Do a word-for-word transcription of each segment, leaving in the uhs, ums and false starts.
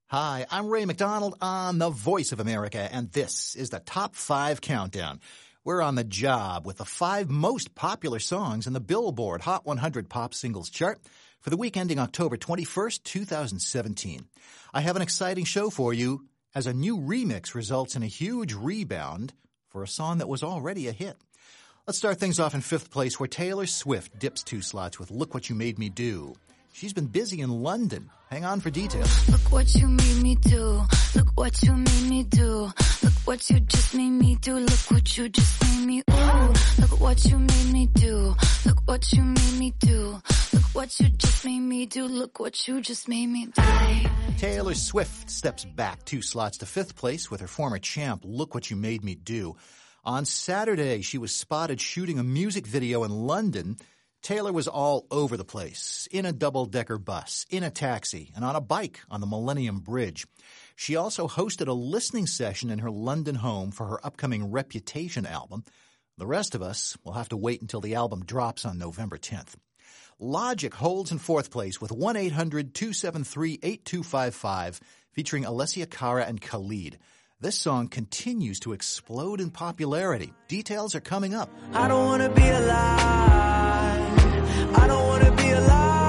Hi, I'm Ray McDonald on The Voice of America, and this is the Top five Countdown. We're on the job with the five most popular songs in the Billboard Hot one hundred Pop Singles chart for the week ending October twenty-first, two thousand seventeen. I have an exciting show for you as a new remix results in a huge rebound for a song that was already a hit. Let's start things off in fifth place, where Taylor Swift dips two slots with Look What You Made Me Do. She's been busy in London. Hang on for details. Look what you made me do. Look what you made me do. Look what you just made me do. Look what you just made me ooh. Look what you made me do. Look what you made me do. Look what you just made me do. Look what you just made me do. Taylor Swift steps back two slots to fifth place with her former champ, Look What You Made Me Do. On Saturday, she was spotted shooting a music video in London. Taylor was all over the place, in a double-decker bus, in a taxi, and on a bike on the Millennium Bridge. She also hosted a listening session in her London home for her upcoming Reputation album. The rest of us will have to wait until the album drops on November tenth. Logic holds in fourth place with one eight hundred two seven three eight two five five, featuring Alessia Cara and Khalid. This song continues to explode in popularity. Details are coming up. I don't want to be alive. I don't want to be alive.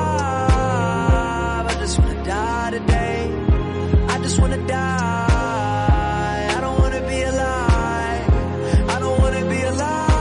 I just want to die today. I just want to die. I don't want to be alive. I don't want to be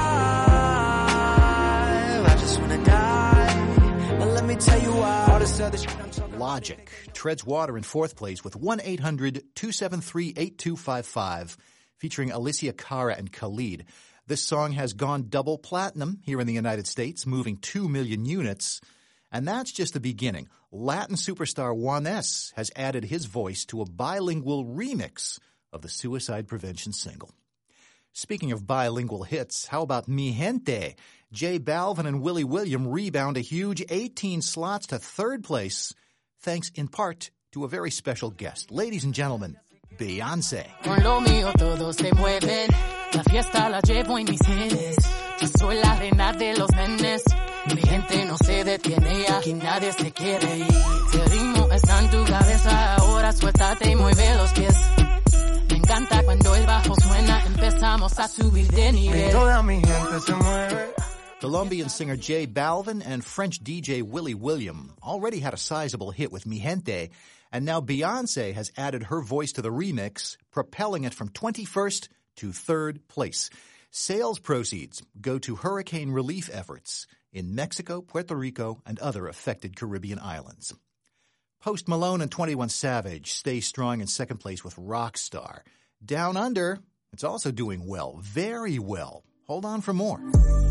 alive. I just want to die. But let me tell you why. All this other shit I'm talking Logic treads water in fourth place with one eight hundred two seven three eight two five five, featuring Alessia Cara and Khalid. This song has gone double platinum here in the United States, moving two million units. And that's just the beginning. Latin superstar Juanes has added his voice to a bilingual remix of the suicide prevention single. Speaking of bilingual hits, how about Mi Gente? J Balvin and Willie William rebound a huge eighteen slots to third place, thanks in part to a very special guest. Ladies and gentlemen, Beyoncé. Con lo mío todos se mueven. La fiesta la llevo en mis genes. Yo soy la reina de los nenes. Mi gente no se detiene, aquí nadie se quiere ir. Si el ritmo está en tu cabeza, ahora suéltate y mueve los pies. Me encanta cuando el bajo suena, empezamos a subir de nivel. Toda mi gente se mueve. Colombian singer J Balvin and French D J Willie William already had a sizable hit with Mi Gente, and now Beyoncé has added her voice to the remix, propelling it from twenty-first to third place. Sales proceeds go to hurricane relief efforts in Mexico, Puerto Rico, and other affected Caribbean islands. Post Malone and twenty-one Savage stay strong in second place with Rockstar. Down Under, it's also doing well, very well. Hold on for more.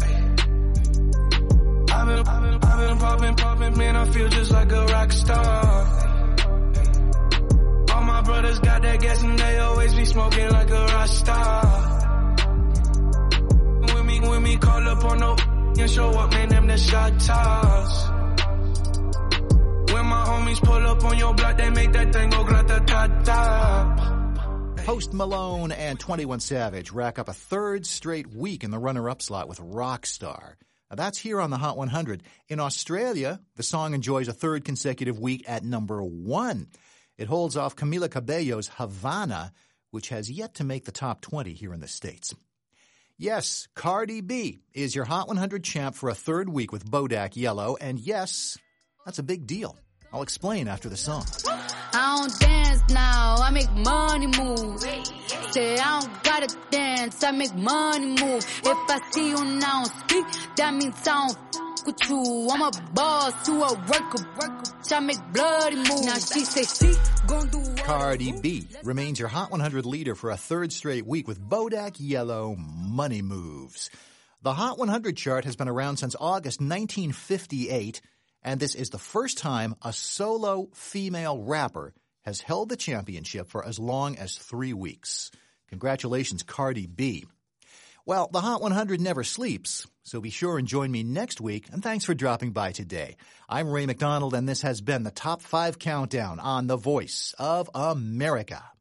I've been, I've been, I've been popping, popping, man, I feel just like a rock star. All my brothers got that gas and they always be smoking like a rock star. When me, when me call up on no and show up, man, them the shot toss. When my homies pull up on your block, they make that thing go grata-ta-ta. Post Malone and twenty-one Savage rack up a third straight week in the runner-up slot with Rockstar. Now that's here on the Hot one hundred. In Australia, the song enjoys a third consecutive week at number one. It holds off Camila Cabello's Havana, which has yet to make the top twenty here in the States. Yes, Cardi B is your Hot one hundred champ for a third week with Bodak Yellow, and yes, that's a big deal. I'll explain after the song. I don't dance now, I make money move. Say I don't gotta dance, I make money move. If I see you now speak, that means I don't f*** with you. I'm a boss, you a worker, worker. I make bloody moves. Now she say she gon' do what Cardi B remains your Hot one hundred leader for a third straight week with Bodak Yellow, Money Moves. The Hot one hundred chart has been around since August nineteen fifty-eight, and this is the first time a solo female rapper has held the championship for as long as three weeks. Congratulations, Cardi B. Well, the Hot one hundred never sleeps, so be sure and join me next week, and thanks for dropping by today. I'm Ray McDonald, and this has been the Top five Countdown on The Voice of America.